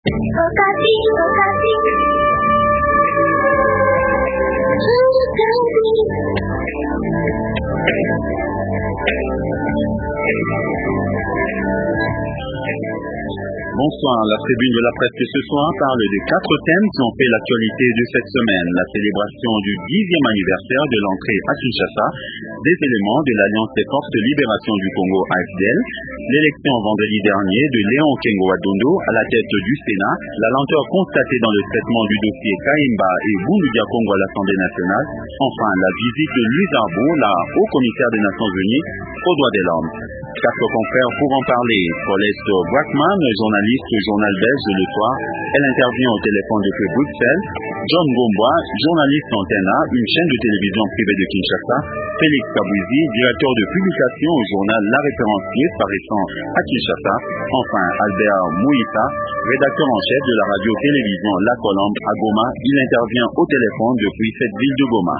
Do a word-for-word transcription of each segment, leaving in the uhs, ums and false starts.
Bonsoir, la tribune de la presse de ce soir parle de quatre thèmes qui ont fait l'actualité de cette semaine. La célébration du dixième anniversaire de l'entrée à Kinshasa des éléments de l'Alliance des forces de libération du Congo A F D L, l'élection vendredi dernier de Léon Kengo Adondo à la tête du Sénat, la lenteur constatée dans le traitement du dossier Kaimba et Bouloudia Congo à l'Assemblée nationale, enfin la visite de Louise Arbour, la haut-commissaire des Nations Unies aux droits de l'homme. Quatre confrères pour en parler. Colette Brackman, journaliste au journal belge Le Soir, elle intervient au téléphone depuis Bruxelles. John Gombois, journaliste Antenne A, une chaîne de télévision privée de Kinshasa. Félix Kabouzi, directeur de publication au journal La Référencier, paraissant à Kinshasa. Enfin, Albert Mouissa, rédacteur en chef de la radio-télévision La Colombe à Goma. Il intervient au téléphone depuis cette ville de Goma.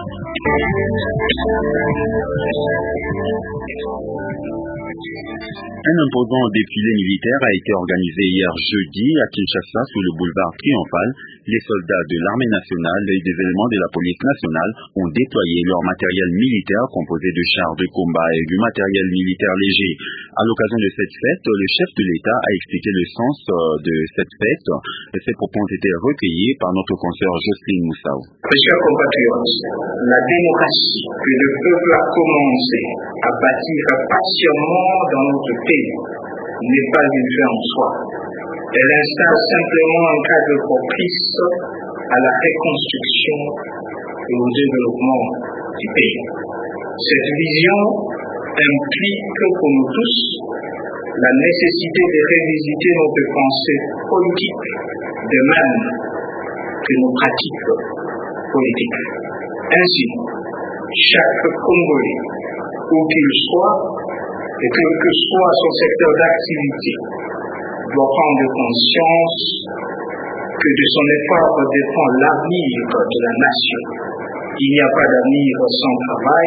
Un imposant défilé militaire a été organisé hier jeudi à Kinshasa sur le boulevard Triomphal. Les soldats de l'armée nationale et des éléments de la police nationale ont déployé leur matériel militaire composé de chars de combat et du matériel militaire léger. À l'occasion de cette fête, le chef de l'État a expliqué le sens de cette fête. Ces propos ont été recueillis par notre consoeur Jocelyne Moussaou. Mes chers compatriotes, la démocratie que le peuple a commencé à bâtir patiemment dans notre pays n'est pas une fin en soi. Elle installe simplement un cadre propice à la reconstruction et au développement du pays. Cette vision implique pour nous tous la nécessité de révisiter notre pensée politique, de même que nos pratiques politiques. Ainsi, chaque Congolais, où qu'il soit, et quel que soit son secteur d'activité, doit prendre conscience que de son effort dépend l'avenir de la nation. Il n'y a pas d'avenir sans travail,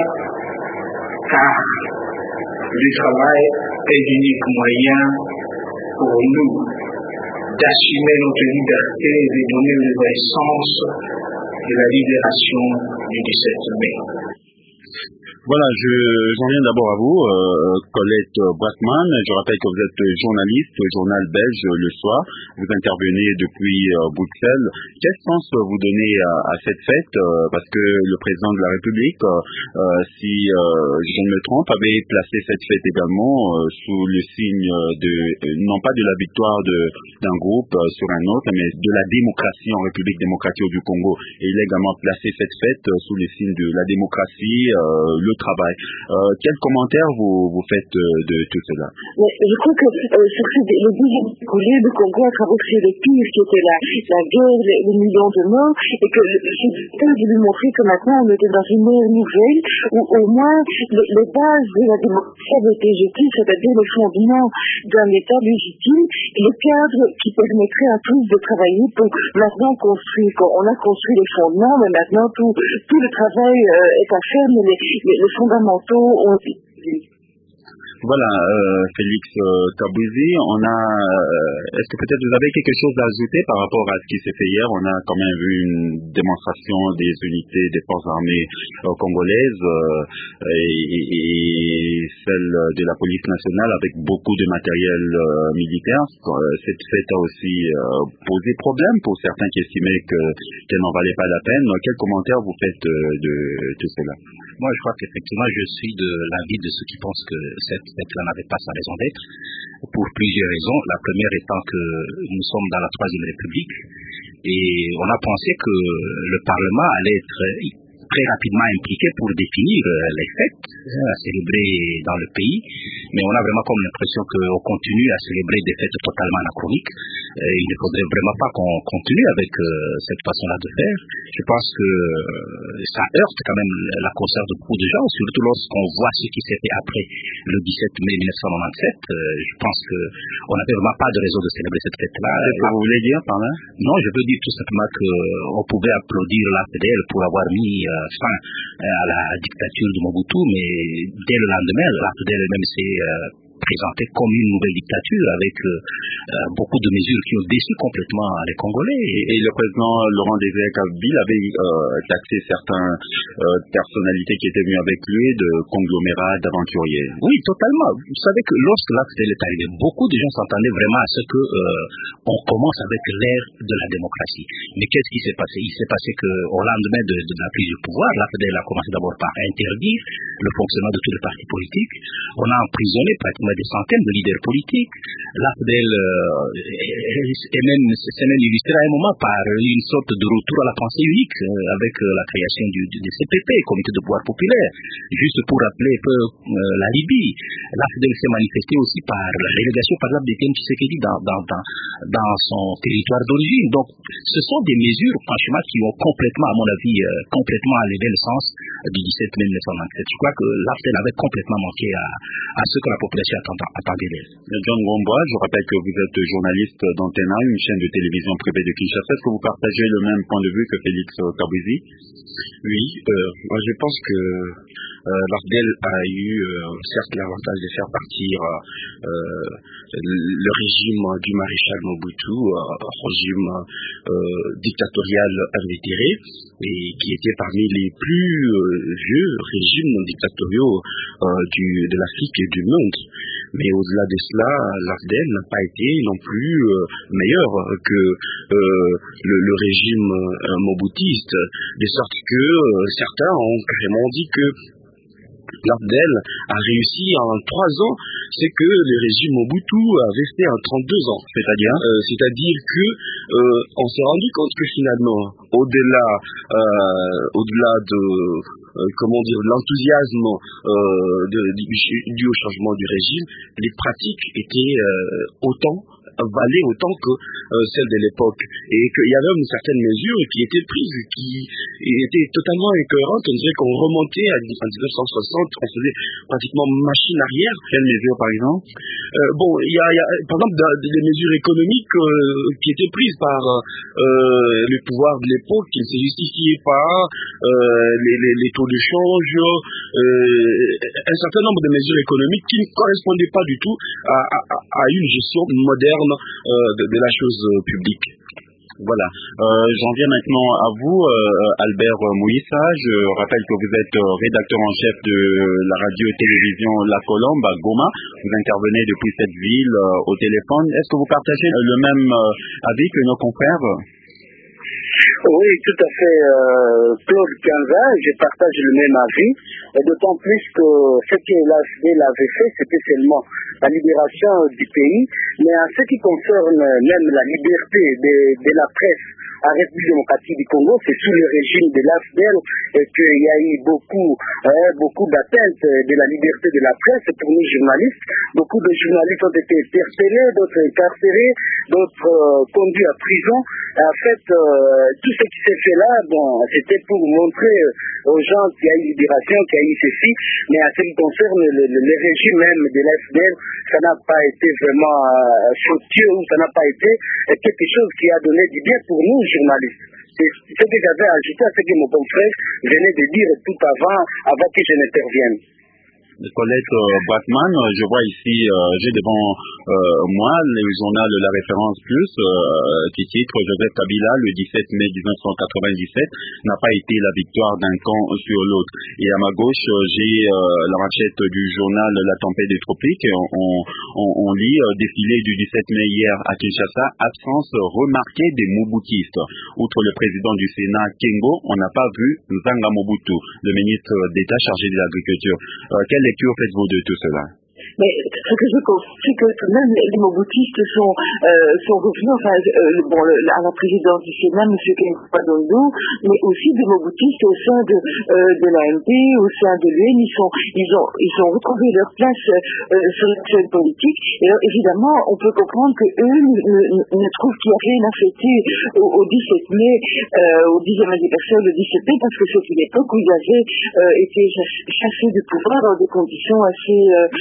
car le travail est l'unique moyen pour nous d'assumer notre liberté et de donner le vrai sens de la libération du dix-sept mai. Voilà, je, j'en viens d'abord à vous, euh, Colette Brackman. Je rappelle que vous êtes journaliste au journal belge Le Soir. Vous intervenez depuis euh, Bruxelles. Quel sens vous donnez à, à cette fête euh, parce que le président de la République, euh, si euh, je ne me trompe, avait placé cette fête également euh, sous le signe de, euh, non pas de la victoire de, d'un groupe euh, sur un autre, mais de la démocratie en République démocratique du Congo. Et il a également placé cette fête euh, sous le signe de la démocratie, euh, le travail. Euh, quel commentaire vous, vous faites euh, de tout cela? Mais je crois que euh, sur ces, le dixième écoulé, le Congo a traversé le pire qui était la, la guerre, les, les millions de morts, et que j'ai voulu montrer que maintenant on était dans une ère nouvelle où au moins les, les bases de la démocratie avaient été jetées, c'est-à-dire le fondement d'un État légitime, et le cadre qui permettrait à tous de travailler pour maintenant construire. On a construit les fondements, mais maintenant tout, tout le travail euh, est à faire, mais les, les les fondamentaux ont été. Voilà, euh, Félix euh, Kabouzi, on a, euh, est-ce que peut-être vous avez quelque chose à ajouter par rapport à ce qui s'est fait hier? On a quand même vu une démonstration des unités des forces armées euh, congolaises euh, et, et, et celle de la police nationale avec beaucoup de matériel euh, militaire. Cette fête a aussi euh, posé problème pour certains qui estimaient que, qu'elle n'en valait pas la peine. Quel commentaire vous faites euh, de tout cela? Moi, je crois qu'effectivement, je suis de l'avis de ceux qui pensent que cette fête-là n'avait pas sa raison d'être, pour plusieurs raisons. La première étant que nous sommes dans la Troisième République et on a pensé que le Parlement allait être très rapidement impliqué pour définir les fêtes à célébrer dans le pays, mais on a vraiment comme l'impression qu'on continue à célébrer des fêtes totalement anachroniques. Et il ne faudrait vraiment pas qu'on continue avec euh, cette façon-là de faire. Je pense que euh, ça heurte quand même la conscience de beaucoup de gens, surtout lorsqu'on voit ce qui s'est fait après le dix-sept mai mille neuf cent quatre-vingt-dix-sept. Euh, je pense qu'on n'avait vraiment pas de raison de célébrer cette fête-là. Qu'est-ce que vous voulez dire par là? Non, je veux dire tout simplement qu'on pouvait applaudir l'A F D L pour avoir mis euh, fin euh, à la dictature de Mobutu, mais dès le lendemain, l'A F D L même s'est euh, présentée comme une nouvelle dictature avec euh, euh, beaucoup de mesures qui ont déçu complètement les Congolais. Et, et le président Laurent Désiré Kabila avait euh, taxé certaines euh, personnalités qui étaient venues avec lui de conglomérats d'aventuriers. Oui, totalement. Vous savez que lorsque l'A F D L est arrivé, beaucoup de gens s'entendaient vraiment à ce que euh, on commence avec l'ère de la démocratie. Mais qu'est-ce qui s'est passé? Il s'est passé qu'au lendemain de, de la prise du pouvoir, l'A F D L a commencé d'abord par interdire le fonctionnement de tous les partis politiques. On a emprisonné pratiquement des centaines de leaders politiques. L'A F D L euh, est même, s'est même illustré à un moment par une sorte de retour à la pensée unique euh, avec euh, la création du, du, du C P P, Comité de pouvoir populaire. Juste pour rappeler un peu euh, la Libye, l'A F D L s'est manifesté aussi par la relégation, par exemple, d'Étienne Tshisekedi dans, dans, dans, dans son territoire d'origine. Donc, ce sont des mesures, franchement, qui ont complètement, à mon avis, euh, complètement enlevé le sens du dix-sept mai mille neuf cent vingt-sept. Je crois que l'A F D L avait complètement manqué à, à ce que la population attendait d'elle. John Gombois, je rappelle que vous êtes journaliste d'Antena, une chaîne de télévision privée de Kinshasa. Est-ce que vous partagez le même point de vue que Félix Kabouzi? Oui, euh, moi je pense que euh, l'A F D L a eu euh, certes l'avantage de faire partir euh, le régime du maréchal Mobutu, euh, régime euh, dictatorial invétéré, et qui était parmi les plus euh, vieux régimes dictatoriaux euh, du, de l'Afrique et du monde. Mais au-delà de cela, l'A F D L n'a pas été non plus euh, meilleur que euh, le, le régime euh, mobutiste, de sorte que euh, certains ont carrément dit que l'A F D L a réussi en trois ans, c'est que le régime Mobutu a resté en trente-deux ans. C'est-à-dire euh, C'est-à-dire que euh, on s'est rendu compte que finalement, au-delà, euh, au-delà de euh, comment dire, l'enthousiasme euh, de, dû au changement du régime, les pratiques étaient euh, autant valaient autant que euh, celles de l'époque, et qu'il y avait une certaine mesure qui était prise, qui était totalement incohérente. On dirait qu'on remontait à dix-neuf cent soixante, on faisait pratiquement machine arrière. Quelles mesures, par exemple? euh, Bon, il y a, y a par exemple des mesures économiques euh, qui étaient prises par euh, le pouvoir de l'époque, qui ne se justifiaient pas, euh, les, les, les taux de change, euh, un certain nombre de mesures économiques qui ne correspondaient pas du tout à, à, à une gestion moderne Euh, de, de la chose euh, publique. Voilà. Euh, j'en viens maintenant à vous, euh, Albert Mouissa. Je rappelle que vous êtes rédacteur en chef de la radio et télévision La Colombe à Goma. Vous intervenez depuis cette ville euh, au téléphone. Est-ce que vous partagez le même euh, avis que nos confrères? Oui, tout à fait, euh, Claude Kanza, je partage le même avis, et d'autant plus que ce que l'A F D L avait fait, c'était seulement la libération du pays, mais en ce qui concerne même la liberté de, de la presse en République démocratique du Congo, c'est sous le régime de l'A F D L et qu'il y a eu beaucoup, hein, beaucoup d'atteintes de la liberté de la presse pour nous journalistes. Beaucoup de journalistes ont été interpellés, d'autres incarcérés, d'autres euh, conduits à prison. Et en fait, euh, tout ce qui s'est fait là, bon, c'était pour montrer aux gens qu'il y a eu libération, qu'il y a eu ceci, mais en ce qui concerne le, le, le régime même de l'A F D L, ça n'a pas été vraiment euh, fructueux, ou ça n'a pas été euh, quelque chose qui a donné du bien pour nous, journalistes. C'est ce que j'avais ajouté à ce que mon confrère venait de dire tout avant, avant que je n'intervienne. Colette euh, Batman, je vois ici, euh, j'ai devant euh, moi le journal La Référence Plus euh, qui titre Joseph Kabila le dix-sept mai mille neuf cent quatre-vingt-dix-sept n'a pas été la victoire d'un camp sur l'autre. Et à ma gauche, euh, j'ai euh, la manchette du journal La Tempête des Tropiques. On, on, on lit euh, défilé du dix-sept mai hier à Kinshasa, absence remarquée des Mobutistes. Outre le président du Sénat, Kengo, on n'a pas vu Nzanga Mobutu, le ministre d'État chargé de l'agriculture. Euh, quelle lecture faites-vous de tout cela? Mais ce que je constate, c'est que tout de même les mobutistes sont, euh, sont revenus, enfin, euh, bon, le, à la présidence du Sénat, M. Kengo, mais aussi des mobutistes au sein de, euh, de l'A M P, au sein de l'U N, ils sont, ils ont, ils ont retrouvé leur place euh, sur la scène politique. Et alors, évidemment, on peut comprendre que eux ne, ne, ne trouvent qu'il n'y a rien à fêter au, au dix-sept mai, euh, au dixième anniversaire le dix-sept mai, parce que c'est une époque où ils avaient euh, été chassés du pouvoir dans des conditions assez euh,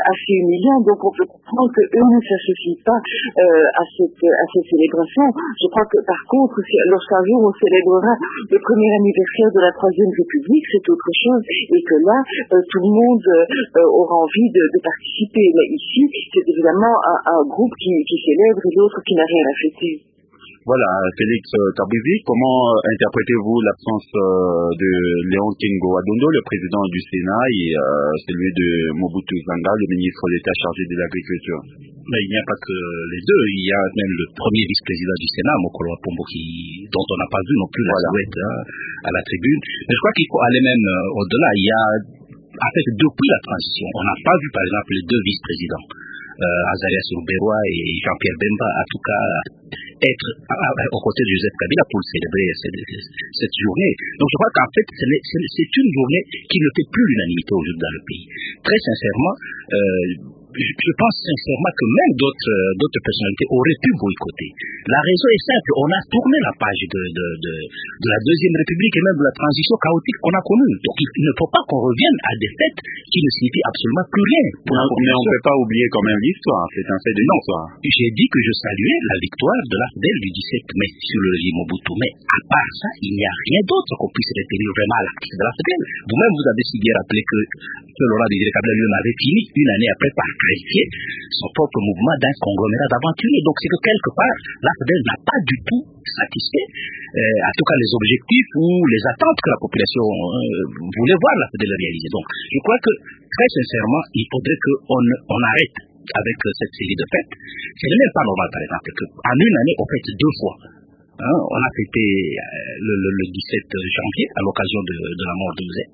assez humiliant. Donc on peut comprendre qu'eux ne s'associent pas euh, à, cette, à cette célébration. Je crois que par contre, lorsqu'un jour on célébrera le premier anniversaire de la Troisième République, c'est autre chose, et que là, euh, tout le monde euh, aura envie de, de participer. Mais ici, c'est évidemment un, un groupe qui, qui célèbre et l'autre qui n'a rien à fêter. Voilà, Félix Tabouzi, comment euh, interprétez-vous l'absence euh, de Léon Kengo Adondo, le président du Sénat, et euh, celui de Mobutu Zanga, le ministre d'État chargé de l'agriculture? Mais il n'y a pas que les deux, il y a même le premier vice-président du Sénat, Mokolo Apombo, qui, dont on n'a pas vu non plus la voilà. silhouette hein, à la tribune. Mais je crois qu'il faut aller même euh, au-delà. Il y a, en fait, depuis la transition, on n'a pas vu par exemple les deux vice-présidents, euh, Azarias Rouberois et Jean-Pierre Bemba, en tout cas, être à, à, aux côtés de Joseph Kabila pour célébrer cette, cette journée. Donc je crois qu'en fait, c'est, c'est une journée qui ne fait plus l'unanimité aujourd'hui dans le pays. Très sincèrement, euh, je pense sincèrement que même d'autres, d'autres personnalités auraient pu boycotter. La raison est simple, on a tourné la page de, de, de, de la Deuxième République et même de la transition chaotique qu'on a connue. Donc il ne faut pas qu'on revienne à des fêtes qui ne signifient absolument plus rien. Non, mais on ne peut pas oublier quand même l'histoire, c'est un fait de l'histoire. J'ai dit que je saluais la victoire de l'A F D E L du dix-sept mai sur le régime Mobutu, mais à part ça, il n'y a rien d'autre qu'on puisse référer vraiment à l'acte de l'A F D E L. Vous-même, vous avez si bien rappelé que Laurent Désiré Kabila lui avait fini une année après par qualifier son propre mouvement d'un conglomérat d'aventuriers. Donc c'est que quelque part, l'A F D E L n'a pas du tout satisfait, euh, en tout cas les objectifs ou les attentes que la population euh, voulait voir l'A F D E L réaliser. Donc je crois que très sincèrement, il faudrait qu'on on arrête avec euh, cette série de fêtes. Ce n'est même pas normal par exemple qu'en une année on fête deux fois. Hein, on a fêté euh, le, le, le dix-sept janvier à l'occasion de, de la mort de Mzee.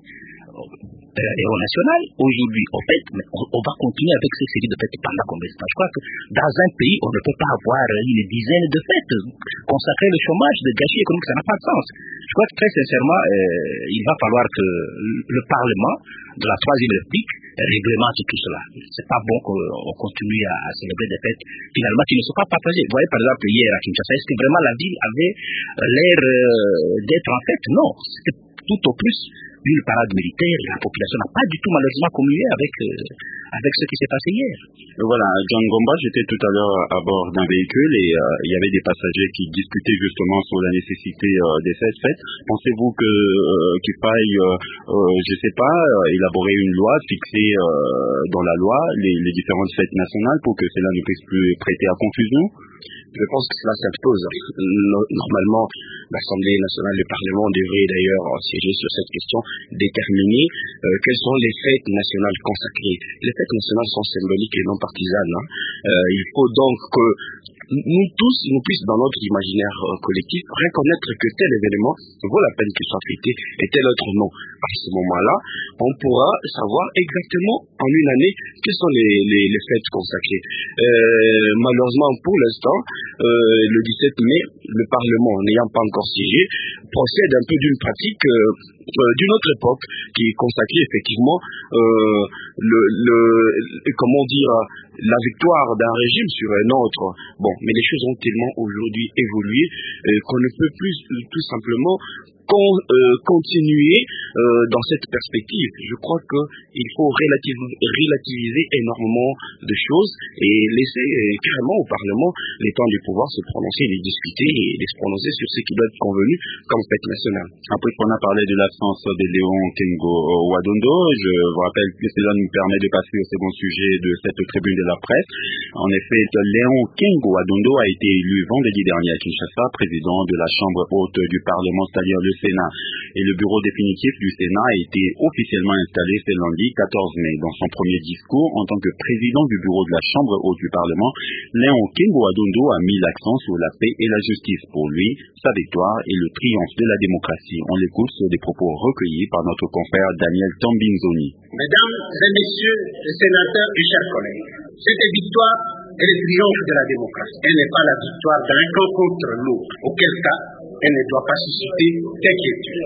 Euh, héros national, aujourd'hui on fête, mais on, on va continuer avec ces séries de fêtes pendant combien de temps? Je crois que dans un pays, on ne peut pas avoir une dizaine de fêtes, consacrer le chômage, de gâchis économiques, ça n'a pas de sens. Je crois que très sincèrement, euh, il va falloir que le Parlement de la Troisième République réglemente tout cela. C'est pas bon qu'on continue à, à célébrer des fêtes finalement qui ne sont pas partagées. Vous voyez par exemple hier à Kinshasa, est-ce que vraiment la ville avait l'air euh, d'être en fête? Non, c'était tout au plus une parade militaire. La population n'a pas du tout malheureusement communié avec, euh, avec ce qui s'est passé hier. Voilà, John Gomba, j'étais tout à l'heure à bord d'un véhicule et euh, il y avait des passagers qui discutaient justement sur la nécessité euh, de cette fête. Pensez-vous que euh, qu'il faille, euh, euh, je sais pas, euh, élaborer une loi, fixer euh, dans la loi les, les différentes fêtes nationales pour que cela ne puisse plus prêter à confusion? Je pense que cela s'impose. Normalement, l'Assemblée nationale, le Parlement devrait d'ailleurs siéger sur cette question, déterminer euh, quelles sont les fêtes nationales consacrées. Les fêtes nationales sont symboliques et non partisanes. Hein. Euh, il faut donc que nous tous, nous puissions dans notre imaginaire euh, collectif reconnaître que tel événement vaut la peine qu'il soit fêté et tel autre non. À ce moment-là, on pourra savoir exactement en une année quelles sont les, les, les fêtes consacrées. Euh, malheureusement, pour l'instant, euh, le dix-sept mai, le Parlement, n'ayant pas encore siégé, procède un peu d'une pratique euh, euh, d'une autre époque qui est consacrée effectivement euh, le, le, comment dire, la victoire d'un régime sur un autre. Bon, mais les choses ont tellement aujourd'hui évolué euh, qu'on ne peut plus euh, tout simplement con, euh, continuer euh, dans cette perspective. Je crois qu'il faut relativ relativiser énormément de choses et laisser euh, carrément au Parlement les temps de pouvoir se prononcer, les discuter et de se prononcer sur ce qui doit être convenu comme fête nationale. Après qu'on a parlé de l'absence de Léon Kengo Wadondo, je vous rappelle que cela nous permet de passer au second sujet de cette tribune de la presse. En effet, Léon Kengo Wadondo a été élu vendredi dernier à Kinshasa, président de la Chambre haute du Parlement, c'est-à-dire le Sénat. Et le bureau définitif du Sénat a été officiellement installé ce lundi quatorze mai. Dans son premier discours, en tant que président du bureau de la Chambre haute du Parlement, Léon Kengo Wadondo a mis l'accent sur la paix et la justice. Pour lui, sa victoire est le triomphe de la démocratie. On l'écoute sur des propos recueillis par notre confrère Daniel Tambinzoni. Mesdames et messieurs les sénateurs et chers collègues, cette victoire est le triomphe de la démocratie. Elle n'est pas la victoire d'un camp contre l'autre, auquel cas elle ne doit pas susciter d'inquiétude.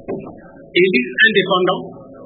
Élu indépendant,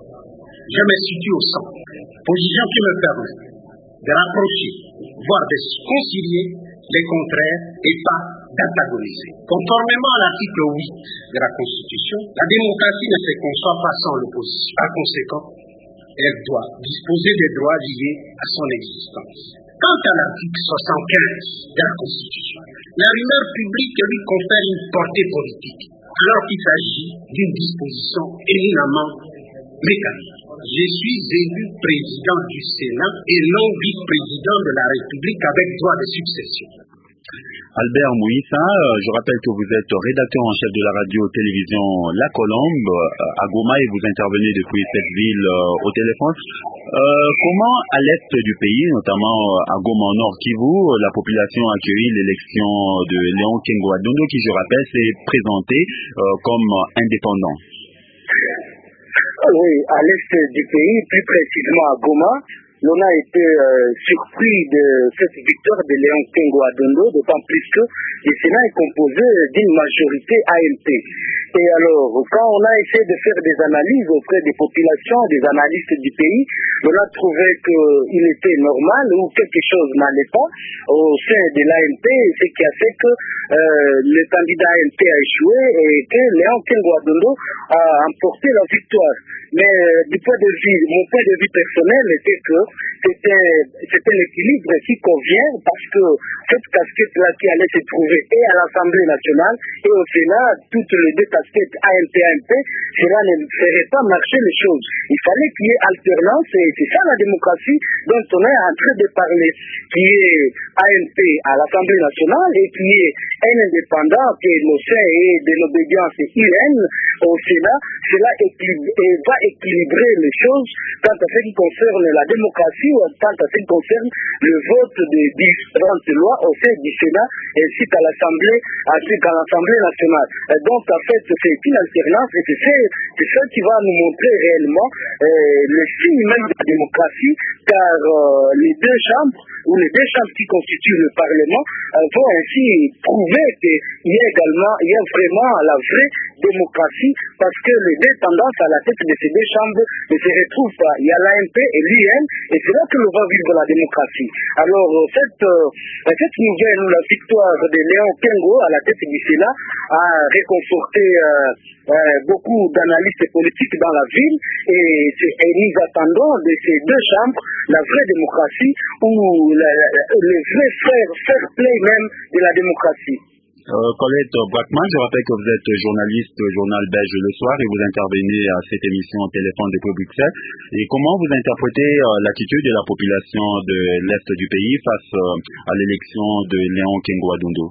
je me situe au centre, position qui me permet de rapprocher, voire de concilier les contraires et pas d'antagoniser. Conformément à l'article huit de la Constitution, la démocratie ne se conçoit pas sans l'opposition. Par conséquent, elle doit disposer des droits liés à son existence. Quant à l'article soixante-quinze de la Constitution, la rumeur publique lui confère une portée politique, alors qu'il s'agit d'une disposition éminemment mécanique. Je suis élu président du Sénat et non vice-président de la République avec droit de succession. Albert Mouissa, je rappelle que vous êtes rédacteur en chef de la radio-télévision La Colombe à Goma et vous intervenez depuis cette ville au téléphone. Euh, comment à l'est du pays, notamment à Goma au Nord Kivu, la population a accueilli l'élection de Léon Kengwa Dondo qui, je rappelle, s'est présenté euh, comme indépendant? Oui, à l'est du pays, plus précisément à Goma, l'on a été euh, surpris de cette victoire de Léon Kengwa Dondo, d'autant plus que le Sénat est composé d'une majorité A M P. Et alors, quand on a essayé de faire des analyses auprès des populations, des analystes du pays, on a trouvé qu'il était normal ou quelque chose n'allait pas au sein de l'A M P, ce qui a fait que euh, le candidat A M P a échoué et que Léon Kengwa Dondo a emporté la victoire. Mais euh, du point de vue, mon point de vue personnel était que c'était, c'était l'équilibre qui convient parce que cette casquette-là qui allait se trouver et à l'Assemblée nationale et au Sénat, toutes les deux casquettes A M P A M P, cela ne ferait pas marcher les choses. Il fallait qu'il y ait alternance et c'est ça la démocratie dont on est en train de parler, qui est A M P à l'Assemblée nationale et qui est un indépendant qui est innocent et de l'obédience I N au Sénat. Cela équilibre, et va équilibrer les choses quant à ce qui concerne la démocratie ou quant à ce qui concerne le vote des différentes lois au sein du Sénat ainsi qu'à l'Assemblée, ainsi qu'à l'Assemblée nationale. Et donc en fait c'est une alternance et c'est, c'est ça qui va nous montrer réellement euh, le signe même de la démocratie, car euh, les deux chambres ou les deux chambres qui constituent le Parlement euh, vont ainsi prouver qu'il y a également, il y a vraiment la vraie démocratie parce que les deux tendances à la tête de ces deux chambres ne se retrouvent pas. Il y a l'A M P et l'U N et c'est là que l'on va vivre la démocratie. Alors cette, euh, cette nouvelle, la victoire de Léon Kengwa à la tête du Sénat a réconforté euh, euh, beaucoup d'analystes politiques dans la ville et, et nous attendons de ces deux chambres la vraie démocratie ou la, la, le vrai fair, fair play même de la démocratie. Euh, Colette Brackman, je rappelle que vous êtes journaliste au journal belge Le Soir et vous intervenez à cette émission au téléphone depuis Bruxelles. Et comment vous interprétez euh, l'attitude de la population de l'Est du pays face euh, à l'élection de Léon Kengwa Dondo?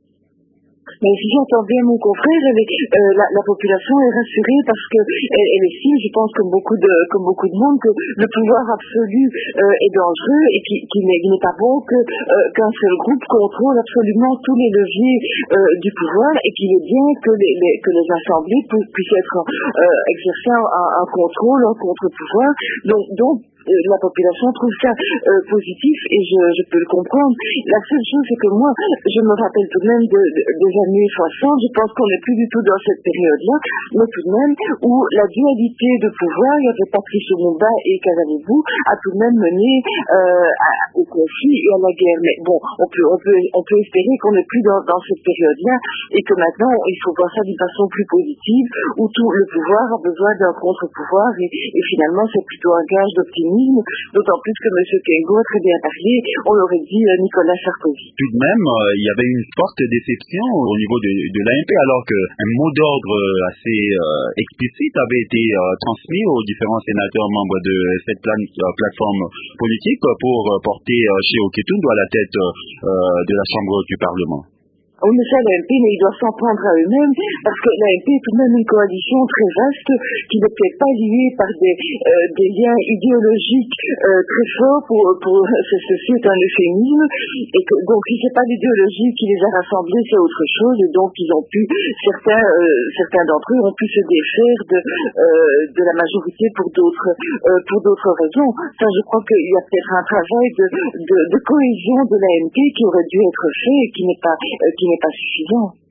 Mais si j'entends bien mon confrère, elle est, euh, la, la population est rassurée parce que elle, elle estime, je pense comme beaucoup de comme beaucoup de monde, que le pouvoir absolu euh, est dangereux et qu'il qui n'est, n'est pas bon que euh, qu'un seul groupe contrôle absolument tous les leviers euh, du pouvoir et qu'il est bien que les, les que les assemblées pu, puissent être euh, exercer un, un contrôle, un contre-pouvoir. Donc donc la population trouve ça euh, positif et je, je peux le comprendre. La seule chose c'est que moi, je me rappelle tout de même de, de, des années soixante, je pense qu'on n'est plus du tout dans cette période-là, mais tout de même où la dualité de pouvoir, il y avait Patrice Lumumba et Kazalibou, a tout de même mené euh, à, au conflit et à la guerre. Mais bon, on peut, on peut, on peut espérer qu'on n'est plus dans, dans cette période-là et que maintenant, il faut voir ça d'une façon plus positive, où tout le pouvoir a besoin d'un contre-pouvoir et, et finalement, c'est plutôt un gage d'optimisme. D'autant plus que M. Kengwa a très bien parlé, on l'aurait dit euh, Nicolas Sarkozy. Tout de même, euh, il y avait une forte déception au niveau de, de l'A M P, alors qu'un mot d'ordre assez euh, explicite avait été euh, transmis aux différents sénateurs membres de cette plan, euh, plateforme politique pour euh, porter euh, chez Oketundu à la tête euh, de la Chambre du Parlement. On ne sait l'A M P, mais ils doivent s'en prendre à eux-mêmes, parce que l'A M P est tout de même une coalition très vaste, qui n'est peut-être pas liée par des, euh, des liens idéologiques euh, très forts, pour, pour ceci est un euphémisme, et que, donc si c'est pas l'idéologie qui les a rassemblés, c'est autre chose, et donc ils ont pu, certains, euh, certains d'entre eux ont pu se défaire de, euh, de la majorité pour d'autres, euh, pour d'autres raisons. Ça, je crois qu'il y a peut-être un travail de, de, de cohésion de l'A M P qui aurait dû être fait et qui n'est pas, euh, qui n'est pas suffisant.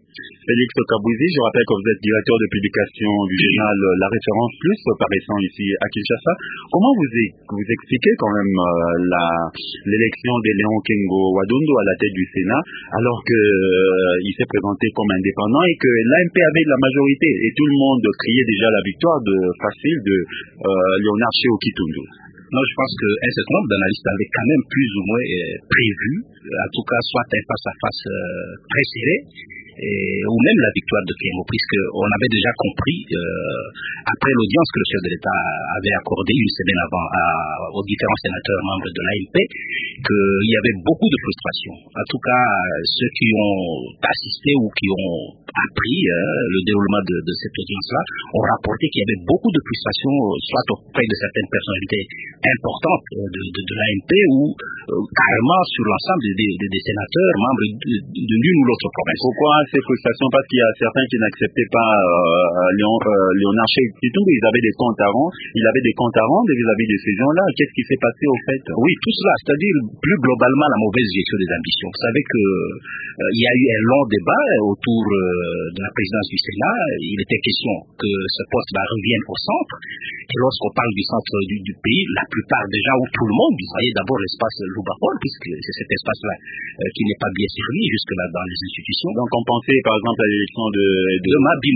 Félix Kabouzi, je rappelle que vous êtes directeur de publication du journal La Référence Plus, paraissant ici à Kinshasa. Comment vous, vous expliquez quand même euh, la, l'élection de Léon Kengo Wadondo à la tête du Sénat, alors qu'il euh, s'est présenté comme indépendant et que l'A M P avait de la majorité et tout le monde criait déjà la victoire de, facile de euh, Léonard Chéo Kitundu? Non, je pense qu'un certain nombre d'analystes avaient quand même plus ou moins euh, prévu, en tout cas, soit un face-à-face euh, très serré, et, ou même la victoire de Kengo, puisqu'on avait déjà compris, euh, après l'audience que le chef de l'État avait accordée une semaine avant à, aux différents sénateurs membres de l'A M P, qu'il y avait beaucoup de frustration. En tout cas, ceux qui ont assisté ou qui ont appris euh, le déroulement de, de cette audience-là ont rapporté qu'il y avait beaucoup de frustration, soit auprès de certaines personnalités importantes de, de, de l'A M P ou euh, carrément sur l'ensemble des, des, des sénateurs membres de, de l'une ou l'autre province. Pourquoi ces frustrations? Parce qu'il y a certains qui n'acceptaient pas euh, Léon, euh, Léonard Chéo Kitundu. Ils avaient des comptes à rendre, il avait des comptes à rendre vis-à-vis de ces gens-là. Qu'est-ce qui s'est passé au fait? Oui, tout cela, c'est-à-dire plus globalement la mauvaise gestion des ambitions. Vous savez que euh, il y a eu un long débat autour euh, de la présidence du Sénat. Il était question que ce poste-là revienne au centre. Et lorsqu'on parle du centre du, du pays, la plupart des gens, ou tout le monde, vous voyez d'abord l'espace Loubapol, puisque c'est cet espace-là euh, qui n'est pas bien servi jusque-là dans les institutions. Donc on pensait par exemple à l'élection de, de, de Mabi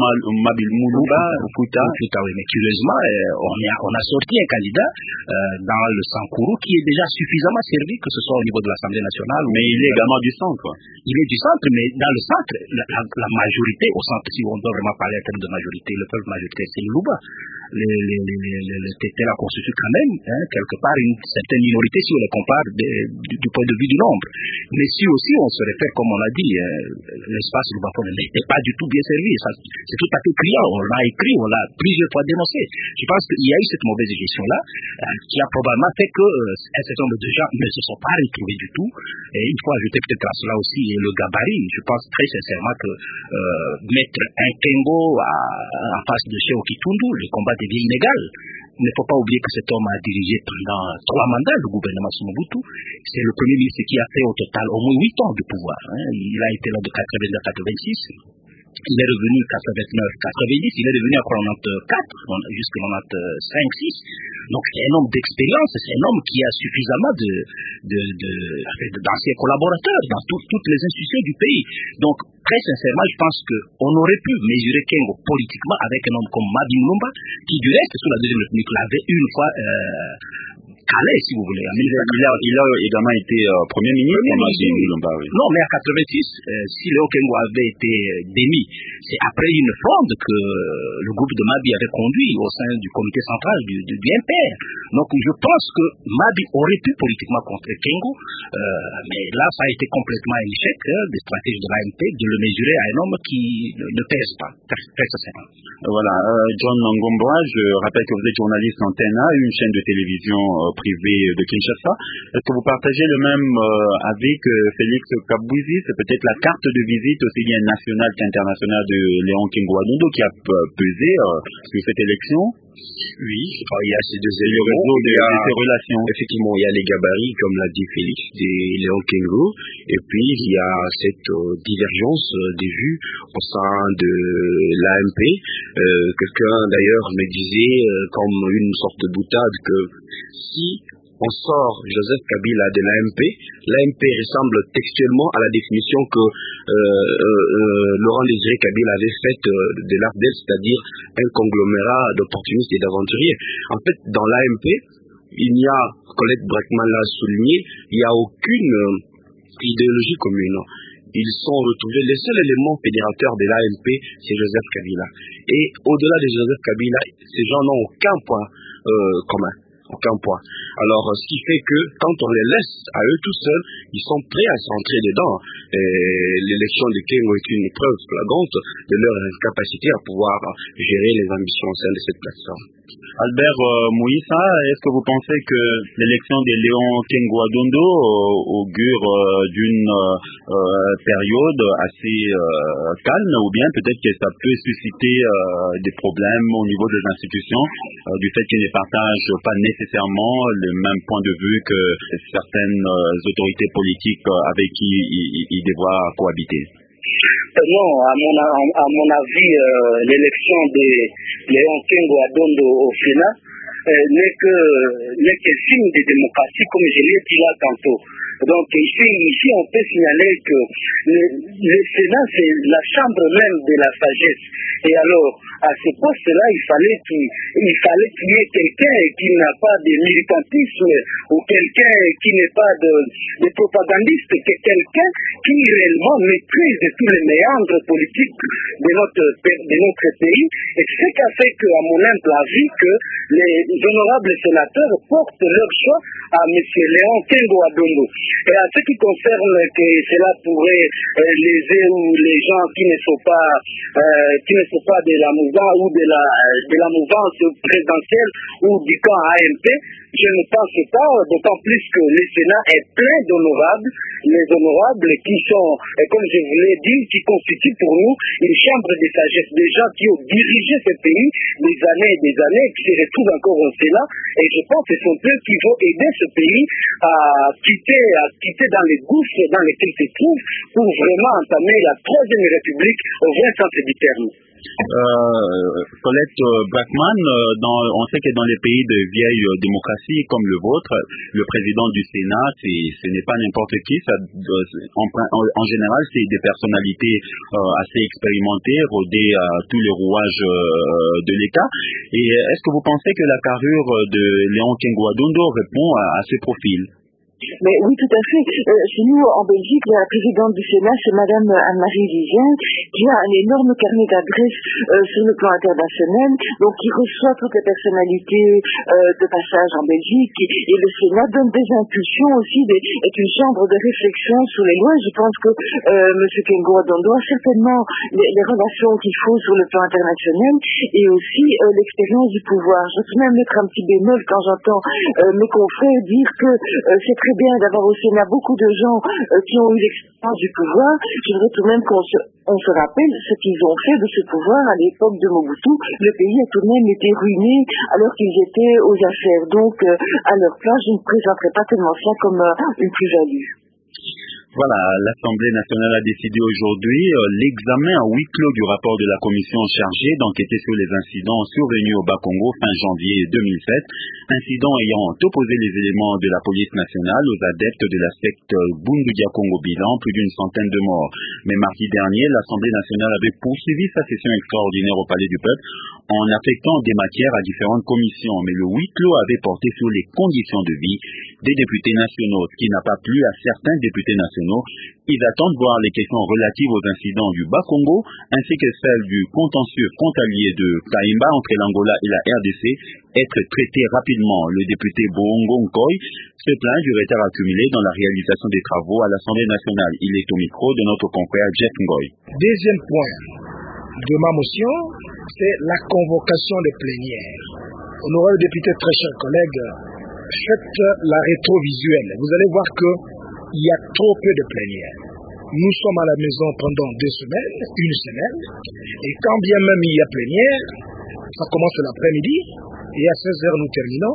Moulouba ou Fouta. Fouta, oui, mais curieusement, euh, on, a, on a sorti un candidat euh, dans le Sankourou qui est déjà suffisamment servi, que ce soit au niveau de l'Assemblée nationale. Mais il est également du centre. Il est du centre, mais dans le centre, la, la, la majorité au centre, si on doit vraiment parler en termes de majorité, le peuple majoritaire, c'est Louba. Les, les, les, les, les T T la constituent quand même, hein, quelque part, une certaine minorité si on les compare de, du, du point de vue du nombre. Mais si aussi on se réfère, comme on l'a dit, euh, l'espace Loubapol n'était pas du tout bien servi. Ça, c'est tout à fait criant. On l'a écrit, on l'a plusieurs fois dénoncé. Je pense qu'il y a eu cette mauvaise gestion-là, euh, qui a probablement fait que euh, un certain nombre de gens ne se sont pas retrouvés du tout. Et il faut ajouter peut-être à cela aussi le gabarit. Je pense très sincèrement que euh, mettre un Kengo à, en face de Chéo Kitundu, le combat devient inégal. Il ne faut pas oublier que cet homme a dirigé pendant trois mandats le gouvernement sous Mobutu. C'est le premier ministre qui a fait au total au moins huit ans de pouvoir. Hein. Il a été là de quatre-vingt-neuf à quatre-vingt-six. Il est revenu quatre-vingt-neuf quatre-vingt-dix, il est revenu à quatre-vingt-quatre jusqu'à quatre-vingt-cinq six. Donc c'est un homme d'expérience, c'est un homme qui a suffisamment de, de, de, de d'anciens collaborateurs dans tout, toutes les institutions du pays. Donc très sincèrement, je pense qu'on aurait pu mesurer Kengo politiquement avec un homme comme Mabi Moulouba, qui du reste, sous la Deuxième République, l'avait une fois euh, calé, si vous voulez. Il a, il a, il a également été euh, Premier ministre. Premier ministre Moulouba, oui. Non, mais à quatre-vingt-six, euh, si Léo Kengo avait été démis, c'est après une fronde que le groupe de Mabi avait conduit au sein du comité central du, du, du M P R. Donc je pense que Mabi aurait pu politiquement contrer Kengo, euh, mais là ça a été complètement un échec hein, des stratégies de l'A M P de le mesurer à un homme qui ne, ne pèse pas, très sincèrement. Voilà, euh, John Ngomboa, je rappelle que vous êtes journaliste Antenne A, une chaîne de télévision euh, privée de Kinshasa. Est-ce que vous partagez le même euh, avis que Félix Kabouzi? C'est peut-être la carte de visite aussi bien nationale qu'internationale de Léon Kengo Wadondo qui a pesé euh, sur cette élection? Oui, enfin, il y a ces deux éléments. Il y a ces relations. Effectivement, il y a les gabarits, comme l'a dit Félix, des Léon Kengo, et puis il y a cette euh, divergence euh, des vues au sein de l'A M P. Euh, quelqu'un d'ailleurs me disait, euh, comme une sorte de boutade, que si on sort Joseph Kabila de l'A M P, l'A M P ressemble textuellement à la définition que euh, euh, Laurent Désiré Kabila avait faite euh, de l'A F D E L, c'est-à-dire un conglomérat d'opportunistes et d'aventuriers. En fait, dans l'A M P, il n'y a, Colette Brackman l'a souligné, il n'y a aucune euh, idéologie commune. Ils sont retrouvés, les seuls éléments fédérateurs de l'A M P, c'est Joseph Kabila. Et au-delà de Joseph Kabila, ces gens n'ont aucun point euh, commun. Aucun point. Alors, ce qui fait que quand on les laisse à eux tout seuls, ils sont prêts à s'entrer dedans. Et l'élection de Kengo est une preuve flagrante de leur incapacité à pouvoir gérer les ambitions au sein de cette plateforme. Albert euh, Mouissa, est-ce que vous pensez que l'élection de Léon Kengo Wadondo euh, augure euh, d'une euh, période assez euh, calme, ou bien peut-être que ça peut susciter euh, des problèmes au niveau des institutions, euh, du fait qu'ils ne partagent pas nécessairement le même point de vue que certaines euh, autorités politiques avec qui ils doivent cohabiter? non, à mon, à mon avis, euh, l'élection de Léon Kengo Adondo au Sénat euh, n'est que n'est que signe de démocratie, comme je l'ai dit là tantôt. Donc ici, ici, on peut signaler que le, le Sénat, c'est la chambre même de la sagesse. Et alors, à ce poste-là, il fallait qu'il il fallait qu'il y ait quelqu'un qui n'a pas de militantisme ou quelqu'un qui n'est pas de, de propagandiste, que quelqu'un qui réellement maîtrise tous les méandres politiques de notre, de notre pays. Et c'est ce qui a fait qu'à mon humble avis, que les honorables sénateurs portent leur choix à M. Léon Kengo Adondo. Et à ce qui concerne que cela pourrait euh, léser ou les gens qui ne sont pas euh, qui ne sont pas de la mouvance ou de la de la mouvance présidentielle ou du camp A M P, je ne pense pas, d'autant plus que le Sénat est plein d'honorables, les honorables qui sont, comme je vous l'ai dit, qui constituent pour nous une chambre de sagesse, des gens qui ont dirigé ce pays des années et des années, qui se retrouvent encore au Sénat, et je pense que ce sont eux qui vont aider ce pays à quitter, à quitter dans les gouffres dans lesquels il se trouve, pour vraiment entamer la troisième République au vrai sens du terme. Euh, Colette Brackman, dans, on sait que dans les pays de vieille démocratie comme le vôtre, le président du Sénat, ce n'est pas n'importe qui. Ça, en, en, en général, c'est des personnalités euh, assez expérimentées, rodées à tous les rouages euh, de l'État. Et est-ce que vous pensez que la carrure de Léon Kengo Adondo répond à, à ce profil? Mais oui, tout à fait. Euh, chez nous, en Belgique, la présidente du Sénat, c'est Madame Anne-Marie Vivien, qui a un énorme carnet d'adresses euh, sur le plan international, donc qui reçoit toutes les personnalités euh, de passage en Belgique. Et le Sénat donne des impulsions aussi, des, est une chambre de réflexion sur les lois. Je pense que euh, M. Kengo Adondo a certainement les, les relations qu'il faut sur le plan international et aussi euh, l'expérience du pouvoir. Je peux même mettre un petit bémol quand j'entends euh, mes confrères dire que euh, c'est très bien d'avoir au Sénat beaucoup de gens euh, qui ont eu l'expérience du pouvoir. Je voudrais tout de même qu'on se, on se rappelle ce qu'ils ont fait de ce pouvoir à l'époque de Mobutu. Le pays a tout de même été ruiné alors qu'ils étaient aux affaires. Donc, euh, à leur place, je ne présenterai pas tellement ça comme euh, une plus-value. Voilà, l'Assemblée nationale a décidé aujourd'hui euh, l'examen à huis clos du rapport de la commission chargée d'enquêter sur les incidents survenus au Bas-Congo fin janvier deux mille sept, incidents ayant opposé les éléments de la police nationale aux adeptes de la secte Bundu Dia Congo bilan, plus d'une centaine de morts. Mais mardi dernier, l'Assemblée nationale avait poursuivi sa session extraordinaire au Palais du Peuple en affectant des matières à différentes commissions. Mais le huis clos avait porté sur les conditions de vie des députés nationaux, ce qui n'a pas plu à certains députés nationaux. Ils attendent voir les questions relatives aux incidents du Bas-Congo ainsi que celles du contentieux frontalier de Kaimba entre l'Angola et la R D C être traitées rapidement. Le député Boongo Nkoy se plaint du retard accumulé dans la réalisation des travaux à l'Assemblée nationale. Il est au micro de notre confrère Jeff Ngoy. Deuxième point de ma motion, c'est la convocation des plénières. Honorable député, très chers collègues, faites la rétrovisuelle. Vous allez voir que il y a trop peu de plénières. Nous sommes à la maison pendant deux semaines, une semaine, et quand bien même il y a plénière, ça commence l'après-midi, et à seize heures nous terminons,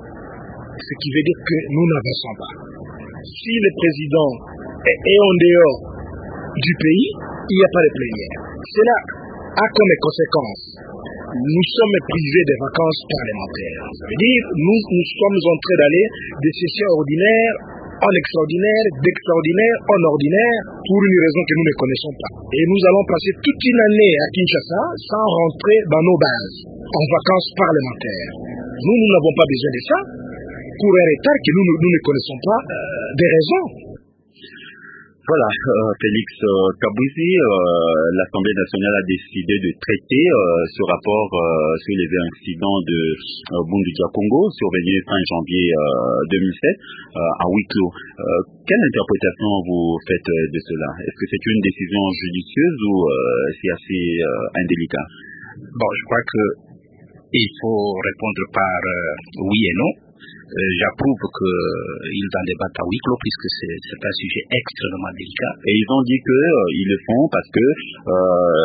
ce qui veut dire que nous n'avançons pas. Si le président est en dehors du pays, il n'y a pas de plénière. Cela a comme conséquence, nous sommes privés des vacances parlementaires. Ça veut dire que nous, nous sommes en train d'aller de sessions ordinaires en extraordinaire, d'extraordinaire, en ordinaire, pour une raison que nous ne connaissons pas. Et nous allons passer toute une année à Kinshasa sans rentrer dans nos bases, en vacances parlementaires. Nous, nous n'avons pas besoin de ça, pour un retard que nous, nous, nous ne connaissons pas euh, des raisons. Voilà, euh, Félix euh, Kabouzi, euh, l'Assemblée nationale a décidé de traiter euh, ce rapport euh, sur les incidents de euh, Bundu Dia Congo survenus fin janvier euh, deux mille sept euh, à huis clos. Euh, quelle interprétation vous faites euh, de cela? Est-ce que c'est une décision judicieuse ou euh, c'est assez euh, indélicat? Bon, je crois que il faut répondre par euh, oui et non. Euh, j'approuve qu'ils en débattent à huis clos puisque c'est, c'est un sujet extrêmement délicat. Et ils ont dit qu'ils euh, le font parce que euh,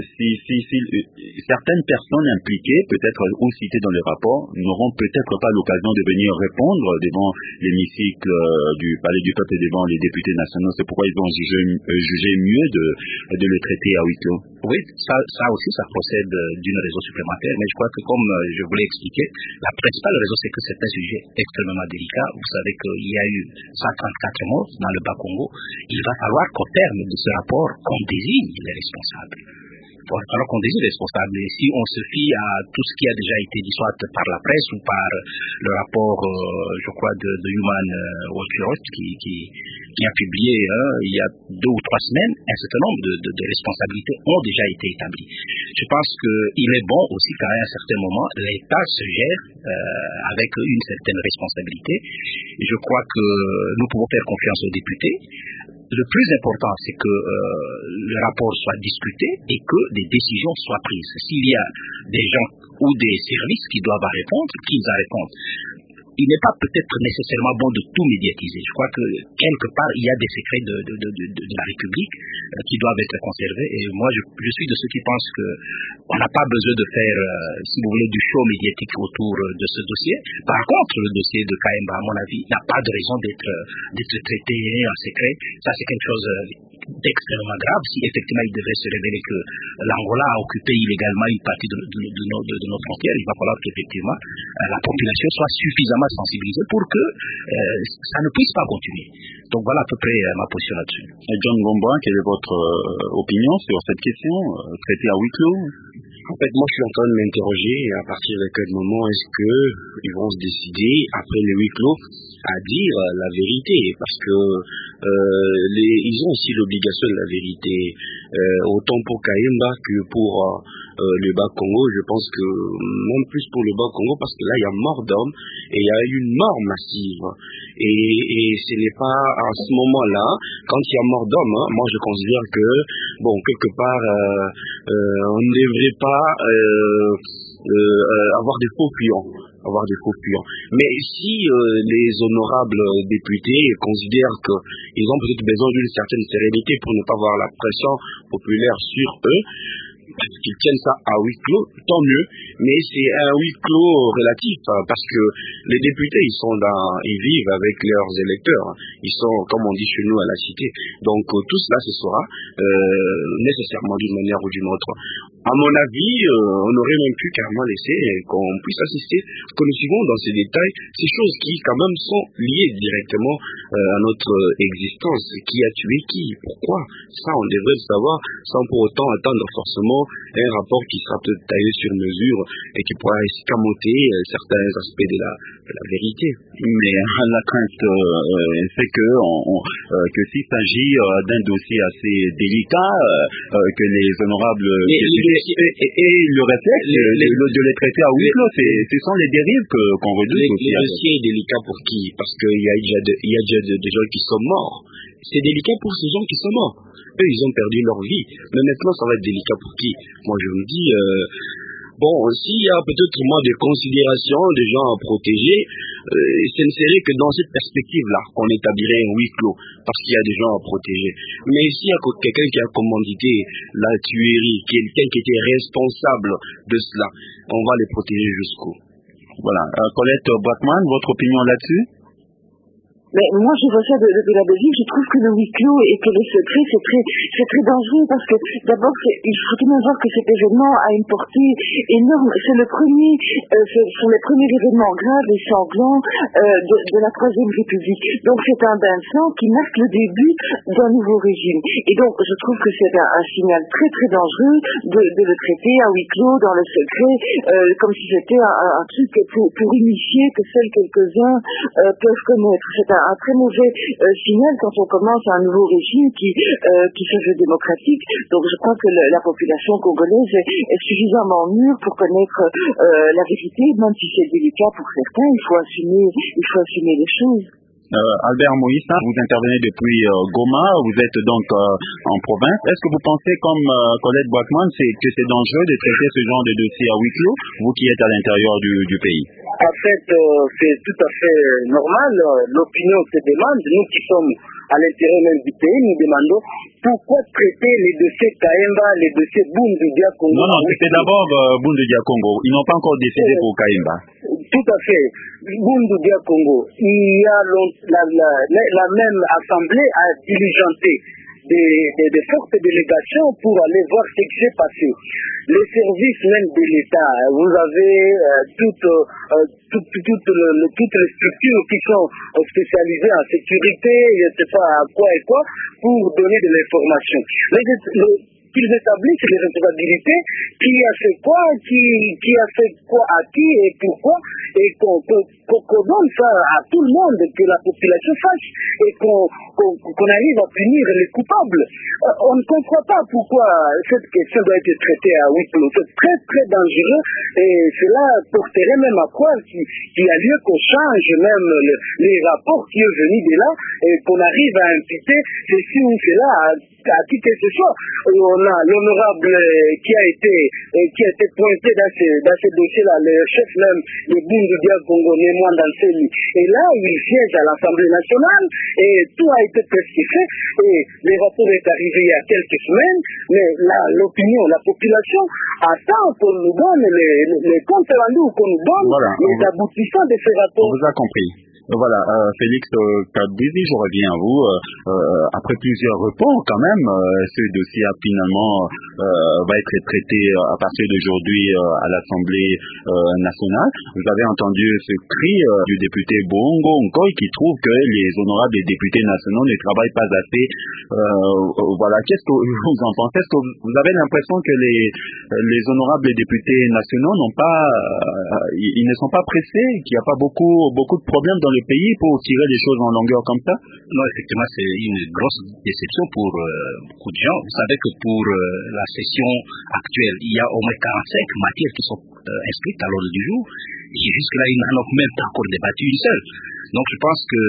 si, si, si euh, certaines personnes impliquées, peut-être ou citées dans le rapport, n'auront peut-être pas l'occasion de venir répondre devant l'hémicycle euh, du Palais du Peuple et devant les députés nationaux. C'est pourquoi ils ont jugé, euh, jugé mieux de, de le traiter à huis clos. Oui, ça, ça aussi, ça procède d'une raison supplémentaire, mais je crois que comme je vous l'ai expliqué, la principale raison, c'est que c'est un sujet extrêmement délicat. Vous savez qu'il y a eu cent trente-quatre morts dans le Bas-Congo. Il va falloir qu'au terme de ce rapport, qu'on désigne les responsables. Alors qu'on désigne les responsables. Et si on se fie à tout ce qui a déjà été dit, soit par la presse ou par le rapport, euh, je crois, de, de Human Rights Watch qui, qui, qui a publié hein, il y a deux ou trois semaines, un certain nombre de, de, de responsabilités ont déjà été établies. Je pense qu'il est bon aussi qu'à un certain moment, l'État se gère euh, avec une certaine responsabilité. Et je crois que nous pouvons faire confiance aux députés. Le plus important, c'est que euh, le rapport soit discuté et que des décisions soient prises. S'il y a des gens ou des services qui doivent répondre, qu'ils en répondent. Il n'est pas peut-être nécessairement bon de tout médiatiser. Je crois que quelque part, il y a des secrets de, de, de, de, de la République euh, qui doivent être conservés. Et moi, je, je suis de ceux qui pensent que on n'a pas besoin de faire, euh, si vous voulez, du show médiatique autour de ce dossier. Par contre, le dossier de Kayemba, à mon avis, n'a pas de raison d'être, d'être traité en secret. Ça, c'est quelque chose d'extrêmement grave. Si effectivement il devait se révéler que l'Angola a occupé illégalement une partie de, de, de, nos, de, de nos frontières, il va falloir qu'effectivement euh, la population soit suffisamment sensibilisée pour que euh, ça ne puisse pas continuer. Donc voilà à peu près euh, ma position là-dessus. Et John Gomba, quelle est votre euh, opinion sur cette question, euh, traitée à huis clos? En fait, moi, je suis en train de m'interroger à partir de quel moment est-ce que ils vont se décider, après les huis clos, à dire la vérité, parce que euh, les, ils ont aussi l'obligation de la vérité, euh, autant pour Kayemba que pour euh, le Bas-Congo. Je pense que même plus pour le Bas-Congo, parce que là, il y a mort d'hommes et il y a eu une mort massive. Et, et ce n'est pas à ce moment-là, quand il y a mort d'hommes, hein, moi je considère que, bon, quelque part, euh, euh, on ne devrait pas euh, euh, avoir des faux puants. avoir des faux puants. Mais si euh, les honorables députés considèrent qu'ils ont peut-être besoin d'une certaine sérénité pour ne pas avoir la pression populaire sur eux, qu'ils tiennent ça à huis clos, tant mieux, mais c'est un huis clos relatif, hein, parce que les députés, ils sont dans, ils vivent avec leurs électeurs, hein. Ils sont, comme on dit chez nous, à la cité. Donc euh, tout cela se saura euh, nécessairement d'une manière ou d'une autre. À mon avis, euh, on aurait même pu carrément laisser qu'on puisse assister, que nous suivons dans ces détails, ces choses qui quand même sont liées directement euh, à notre existence. Qui a tué qui? Pourquoi? Ça, on devrait le savoir sans pour autant attendre forcément un rapport qui sera peut-être taillé sur mesure et qui pourra escamoter euh, certains aspects de la, de la vérité. Mais euh, la crainte, euh, c'est que, on, on, euh, que s'il s'agit euh, d'un dossier assez délicat, euh, euh, que les honorables et, députés et, et, et le réflexe les, les, de, de les traiter à huis clos, ce sont les dérives que, qu'on redoute aussi. Le dossier est délicat pour qui? Parce qu'il y a déjà, de, il y a déjà de, des gens qui sont morts. C'est délicat pour ces gens qui sont morts. Eux, ils ont perdu leur vie. Mais maintenant, ça va être délicat pour qui? Moi, je me dis, euh, bon, s'il y a peut-être moins de considération des gens à protéger, euh, ce ne serait que dans cette perspective-là qu'on établirait un huis clos, parce qu'il y a des gens à protéger. Mais s'il y a quelqu'un qui a commandité la tuerie, quelqu'un qui était responsable de cela, on va les protéger jusqu'où? Voilà. Euh, Colette Brackman, votre opinion là-dessus? Mais moi, je vois ça de, de, de la Belgique. Je trouve que le huis clos et que les secrets, c'est très, c'est très dangereux parce que d'abord, c'est, il faut tout de même voir que cet événement a une portée énorme. C'est le premier, euh, ce sont les premiers événements graves et sanglants euh, de, de la Troisième République. Donc, c'est un bain de sang qui marque le début d'un nouveau régime. Et donc, je trouve que c'est un, un signal très, très dangereux de, de le traiter à huis clos dans le secret, euh, comme si c'était un, un truc pour, pour initier que seuls quelques-uns euh, peuvent connaître. C'est un un très mauvais euh, signal quand on commence un nouveau régime qui euh, qui se veut démocratique. Donc je crois que le, la population congolaise est, est suffisamment mûre pour connaître euh, la vérité, même si c'est délicat pour certains. Il faut assumer, il faut assumer les choses. Euh, Albert Moïse, vous intervenez depuis euh, Goma, vous êtes donc euh, en province. Est-ce que vous pensez, comme euh, Colette Brackman, c'est, que c'est dangereux de traiter ce genre de dossier à huis clos, vous qui êtes à l'intérieur du, du pays? En fait, euh, c'est tout à fait normal. L'opinion se demande, nous qui sommes à l'intérieur même du pays, nous demandons pourquoi traiter les dossiers Kayemba, les dossiers Bundu Dia Congo. Non, non, c'était d'abord euh, Bundu Dia Congo. Ils n'ont pas encore décidé pour Kayemba. Tout à fait. Bundu Dia Congo. Il y a la, la, la, la même assemblée a diligenté des, des, des fortes délégations pour aller voir ce qui s'est passé. Les services même de l'État, vous avez euh, toutes, euh, toutes, toutes, le, le, toutes les structures qui sont spécialisées en sécurité, je ne sais pas à quoi et quoi, pour donner de l'information. Les, les, qu'ils établissent les responsabilités, qui a fait quoi, qui, qui a fait quoi à qui et pourquoi, et qu'on qu'on, qu'on donne ça à tout le monde, que la population sache, et qu'on, qu'on, qu'on arrive à punir les coupables. Euh, on ne comprend pas pourquoi cette question doit être traitée à huis clos. C'est très très dangereux, et cela porterait même à croire qu'il, qu'il y a lieu qu'on change même le, les rapports qui sont venus de là, et qu'on arrive à imputer ceci ou cela à, à qui que ce soit. On a l'honorable qui a été qui a été pointé dans ce, dans ce dossier-là, le chef même de Bundu Dia Congo, Némoine Danseli. Et là, il siège à l'Assemblée nationale et tout a été presque fait. Et le rapport est arrivé il y a quelques semaines, mais là, l'opinion, la population attend qu'on nous donne les, les comptes rendus, qu'on nous donne voilà, les vous, aboutissants de ce rapport. On vous a compris. Voilà, euh, Félix euh, Kadbizi, je reviens à vous. Euh, euh, après plusieurs reports, quand même, euh, ce dossier a finalement euh, va être traité à partir d'aujourd'hui euh, à l'Assemblée euh, nationale. Vous avez entendu ce cri euh, du député Bongo Nkoy qui trouve que les honorables députés nationaux ne travaillent pas assez. Euh, voilà, qu'est-ce que vous en pensez? Est-ce que vous avez l'impression que les les honorables députés nationaux n'ont pas, euh, ils ne sont pas pressés, qu'il n'y a pas beaucoup beaucoup de problèmes dans le pays pour tirer les choses en longueur comme ça? Non, effectivement, c'est une grosse déception pour euh, beaucoup de gens. Vous savez que pour euh, la session actuelle, il y a au moins quarante-cinq matières qui sont euh, inscrites à l'ordre du jour. Et jusque-là, il n'en a même pas encore débattu une seule. Donc je pense que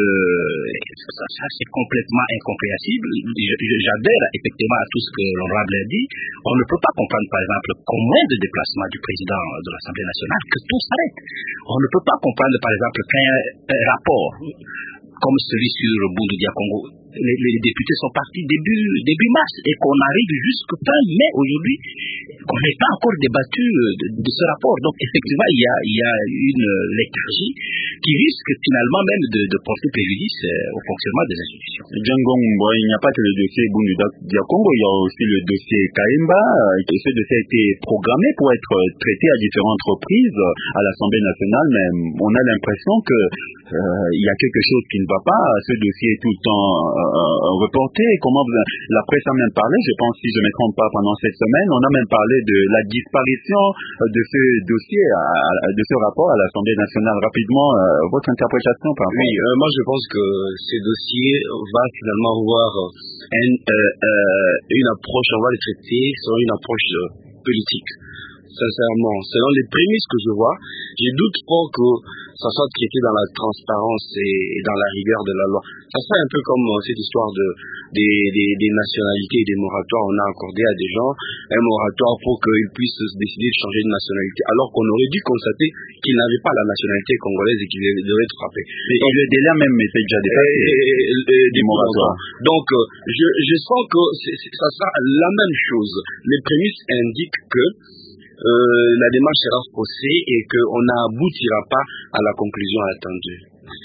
ça, ça c'est complètement incompréhensible. J'adhère effectivement à tout ce que l'honorable a dit. On ne peut pas comprendre, par exemple, qu'au moins de déplacement du président de l'Assemblée nationale, que tout s'arrête. On ne peut pas comprendre, par exemple, qu'un rapport comme celui sur Bundu Dia Congo, les, les députés sont partis début, début mars et qu'on arrive jusqu'au fin mai aujourd'hui, qu'on n'ait pas encore débattu de, de ce rapport. Donc effectivement, il y a, il y a une léthargie qui risque finalement même de, de porter préjudice au fonctionnement des institutions. Django Mbo, il n'y a pas que le dossier Bundu Dia Congo, il y a aussi le dossier Kayemba. Ce dossier a été programmé pour être traité à différentes reprises à l'Assemblée nationale, mais on a l'impression que euh, il y a quelque chose qui ne va pas. Ce dossier est tout le temps euh, reporté. Comment vous, la presse a même parlé, je pense, si je ne me trompe pas, pendant cette semaine, on a même parlé de la disparition de ce dossier, à, de ce rapport à l'Assemblée nationale. Rapidement, euh, votre interprétation par rapport. Oui, euh, moi je pense que ce dossier va finalement avoir une, euh, euh, une approche, on va le traiter sur une approche euh, politique. Sincèrement, selon les prémices que je vois, je doute pas que ça soit traité dans la transparence et dans la rigueur de la loi. Ça serait un peu comme cette histoire de, des, des, des nationalités et des moratoires. On a accordé à des gens un moratoire pour qu'ils puissent décider de changer de nationalité, alors qu'on aurait dû constater qu'ils n'avaient pas la nationalité congolaise et qu'ils devaient être frappés. Et, et le délai même était déjà dépassé. Et, et, et, des moratoires. Donc, je, je sens que c'est, c'est, ça sera la même chose. Les prémices indiquent que Euh, la démarche sera faussée et qu'on n'aboutira pas à la conclusion attendue.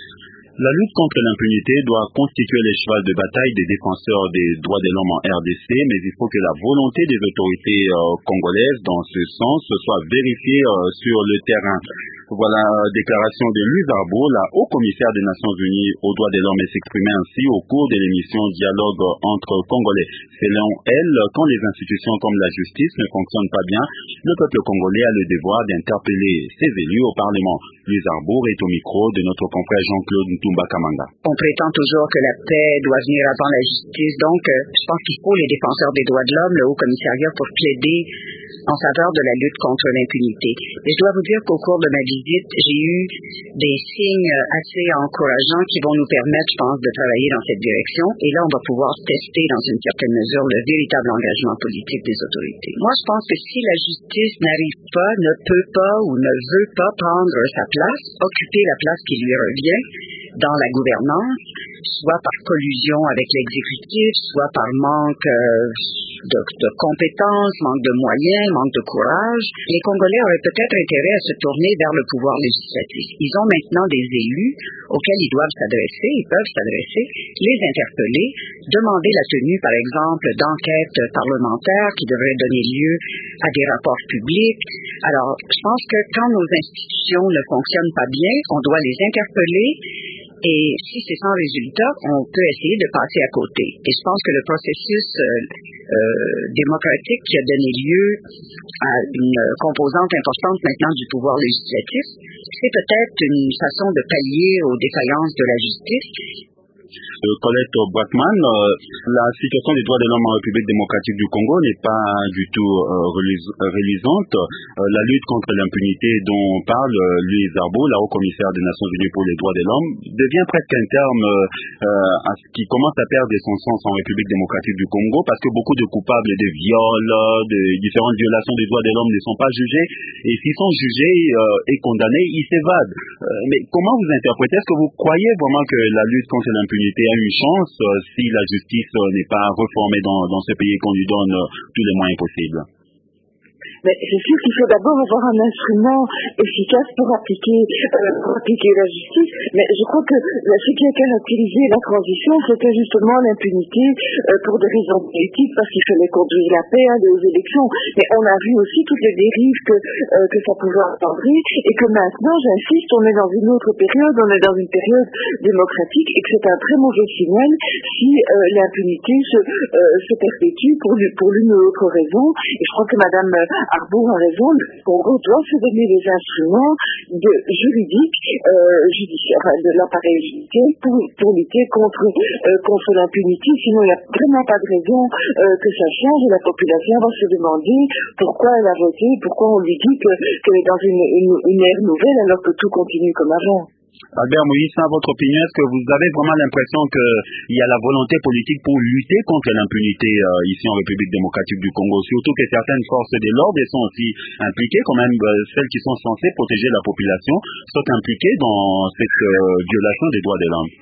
La lutte contre l'impunité doit constituer les chevals de bataille des défenseurs des droits de l'homme en R D C, mais il faut que la volonté des autorités euh, congolaises dans ce sens soit vérifiée euh, sur le terrain. Voilà, déclaration de Louise Arbour, la haut-commissaire des Nations Unies aux droits de l'homme, et s'exprimait ainsi au cours de l'émission Dialogue entre Congolais. Selon elle, quand les institutions comme la justice ne fonctionnent pas bien, le peuple congolais a le devoir d'interpeller ses élus au Parlement. Louise Arbour est au micro de notre confrère Jean-Claude Ntumba Kamanga. On prétend toujours que la paix doit venir avant la justice, donc euh, je pense qu'il faut les défenseurs des droits de l'homme, le Haut-Commissariat, pour plaider en faveur de la lutte contre l'impunité. Et je dois vous dire qu'au cours de ma visite, j'ai eu des signes assez encourageants qui vont nous permettre, je pense, de travailler dans cette direction. Et là, on va pouvoir tester dans une certaine mesure le véritable engagement politique des autorités. Moi, je pense que si la justice n'arrive pas, ne peut pas ou ne veut pas prendre sa place, occuper la place qui lui revient, dans la gouvernance, soit par collusion avec l'exécutif, soit par manque euh, de, de compétences, manque de moyens, manque de courage. Les Congolais auraient peut-être intérêt à se tourner vers le pouvoir législatif. Ils ont maintenant des élus auxquels ils doivent s'adresser, ils peuvent s'adresser, les interpeller, demander la tenue, par exemple, d'enquêtes parlementaires qui devraient donner lieu à des rapports publics. Alors, je pense que quand nos institutions ne fonctionnent pas bien, on doit les interpeller. Et si c'est sans résultat, on peut essayer de passer à côté. Et je pense que le processus euh, euh, démocratique qui a donné lieu à une composante importante maintenant du pouvoir législatif, c'est peut-être une façon de pallier aux défaillances de la justice. Euh, Colette Brackman, euh, la situation des droits de l'homme en République démocratique du Congo n'est pas du tout euh, reluisante. Euh, la lutte contre l'impunité dont parle euh, Louise Arbour, la haut-commissaire des Nations Unies pour les droits de l'homme, devient presque un terme euh, qui commence à perdre son sens en République démocratique du Congo parce que beaucoup de coupables de viols, de différentes violations des droits de l'homme ne sont pas jugés et s'ils sont jugés euh, et condamnés, ils s'évadent. Euh, mais comment vous interprétez? Est-ce que vous croyez vraiment que la lutte contre l'impunité a une chance euh, si la justice euh, n'est pas reformée dans, dans ce pays et qu'on lui donne euh, tous les moyens possibles? Mais c'est sûr qu'il faut d'abord avoir un instrument efficace pour appliquer, euh, pour appliquer la justice. Mais je crois que ce qui a caractérisé la transition, c'était justement l'impunité euh, pour des raisons politiques, parce qu'il fallait conduire la paix, aller aux élections. Mais on a vu aussi toutes les dérives que, euh, que ça pouvait engendrer, et que maintenant, j'insiste, on est dans une autre période, on est dans une période démocratique, et que c'est un très mauvais signal si euh, l'impunité se, euh, se perpétue pour, pour l'une ou l'autre raison. Et je crois que Madame Arbour a raison, le Congo doit se donner les instruments de juridiques, euh, judiciaires, enfin, de l'appareil judiciaire pour, pour lutter contre, euh, contre l'impunité. Sinon, il n'y a vraiment pas de raison euh, que ça change et la population va se demander pourquoi elle a voté, pourquoi on lui dit que, qu'elle est dans une, une, une ère nouvelle alors que tout continue comme avant. Albert Moïse, à votre opinion, est-ce que vous avez vraiment l'impression qu'il y a la volonté politique pour lutter contre l'impunité euh, ici en République démocratique du Congo, surtout que certaines forces de l'ordre sont aussi impliquées, quand même euh, celles qui sont censées protéger la population, sont impliquées dans cette euh, violation des droits de l'homme?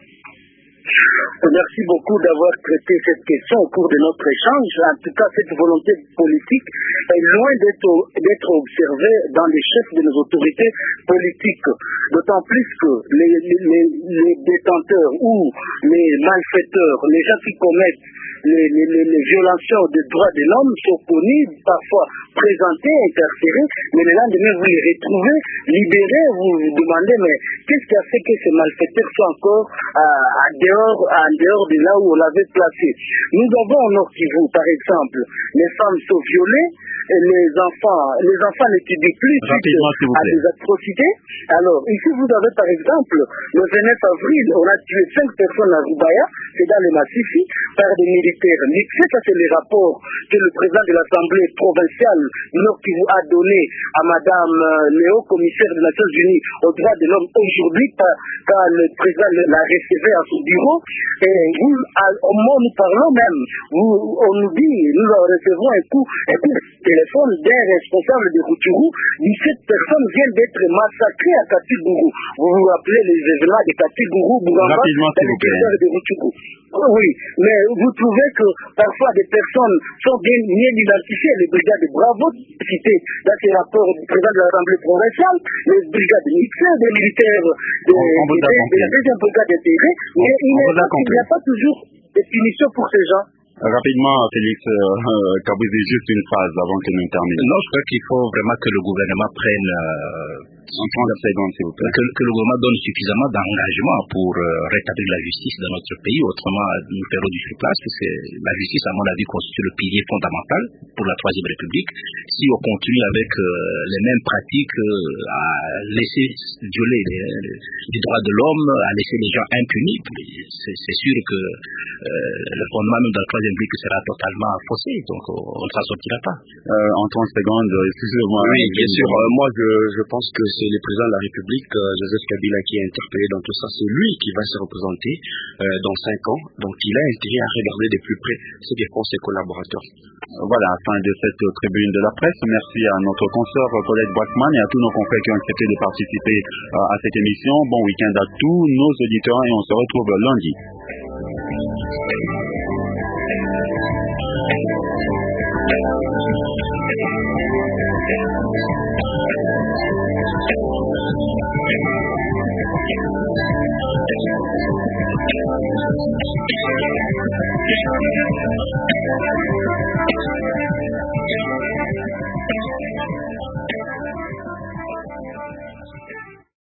Merci beaucoup d'avoir traité cette question au cours de notre échange. En tout cas, cette volonté politique est loin d'être, d'être observée dans les chefs de nos autorités politiques. D'autant plus que les, les, les détenteurs ou les malfaiteurs, les gens qui commettent les, les, les, les violations des droits de l'homme sont connus, parfois présentés, incarcérés, mais le lendemain vous les retrouvez libérés, vous vous demandez mais qu'est-ce qui a fait que ces malfaiteurs soient encore à, à dehors, à dehors de là où on l'avait placé. Nous avons au Nord Kivu, par exemple, les femmes sont violées, et les enfants, les enfants n'étudient plus suite à des atrocités. Alors, ici vous avez par exemple, le vingt-neuf avril, on a tué cinq personnes à Rubaya, c'est dans le Massifi, par des militaires mixés. Ça c'est les rapports que le président de l'Assemblée provinciale du Nord Kivu a donné à Madame Léo, commissaire des Nations Unies aux droits de l'homme aujourd'hui, quand le président l'a recevé à son bureau. Et vous, au moment où nous parlons même, vous, on nous dit, nous recevons un coup, un coup de téléphone d'un responsable de Rutshuru, dix-sept personnes viennent d'être massacrées à Katigourou. Vous vous rappelez les événements de Katigourou, Bouramba, dans le territoire de Rutshuru. Oui, mais vous trouvez que parfois des personnes sont bien mieux identifiées, les brigades de Bravo, citées dans ces rapports du président de l'Assemblée provinciale, les brigades mixées, des militaires de, on, on de, de, de la deuxième brigade d'intérêt, mais il n'y a pas toujours de punition pour ces gens. Rapidement, Félix euh, Kabuzi, juste une phrase avant que nous terminions. Non, je crois qu'il faut vraiment que le gouvernement prenne euh, en trente secondes, s'il vous plaît. Que, que le gouvernement donne suffisamment d'engagement pour euh, rétablir la justice dans notre pays, autrement nous ferons du surplace, parce que la justice, à mon avis, constitue le pilier fondamental pour la Troisième République. Si on continue avec euh, les mêmes pratiques euh, à laisser violer les, les, les droits de l'homme, à laisser les gens impunis, c'est, c'est sûr que euh, le fondement même de la Troisième République sera totalement faussé, donc on ne s'en sortira pas. Euh, en trente secondes, excusez-moi. Oui, bien sûr. Euh, moi, je, je pense que c'est le président de la République, euh, Joseph Kabila, qui est interpellé dans tout ça. C'est lui qui va se représenter euh, dans cinq ans. Donc il a intérêt à regarder de plus près ce que font ses collaborateurs. Voilà, fin de cette tribune de la presse. Merci à notre consoeur Colette Boisman et à tous nos confrères qui ont accepté de participer euh, à cette émission. Bon week-end à tous nos auditeurs et on se retrouve lundi. Thank you.